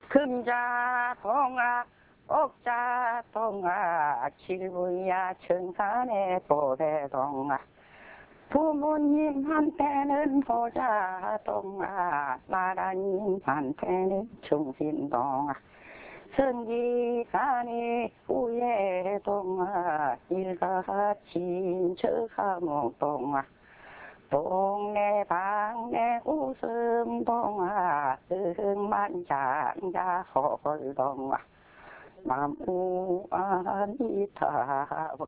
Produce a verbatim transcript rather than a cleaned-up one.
금자동아 옥자동아 길부야 청산의 도대동아 부모님한테는 호자동아 나라님한테는 충신동아 성기산이 우예동아 일가친 저하목동아 동네 방네 웃음동아 흥만장자 홀동아 나무아니타